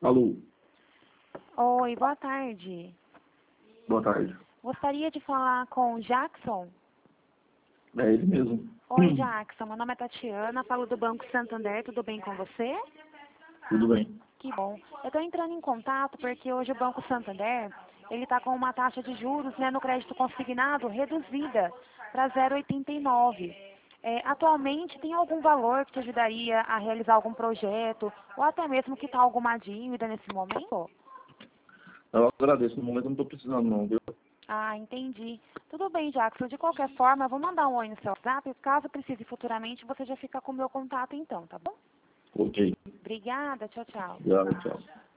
Alô, Oi, boa tarde. boa tarde. Gostaria de falar com o Jackson. É ele mesmo. Oi, Jackson. Meu nome é Tatiana, falo do Banco Santander. Tudo bem com você? Tudo bem. Que bom. Eu estou entrando em contato porque hoje o Banco Santander ele está com uma taxa de juros, né, no crédito consignado reduzida para 0,89. Atualmente, tem algum valor que te ajudaria a realizar algum projeto ou até mesmo quitar alguma dívida nesse momento? Eu agradeço, no momento eu não estou precisando não, viu? Ah, entendi. Tudo bem, Jackson. De qualquer forma, eu vou mandar um oi no seu WhatsApp. Caso precise futuramente, você já fica com o meu contato então, tá bom? Ok. Obrigada. Tchau, tchau. Obrigado, tchau.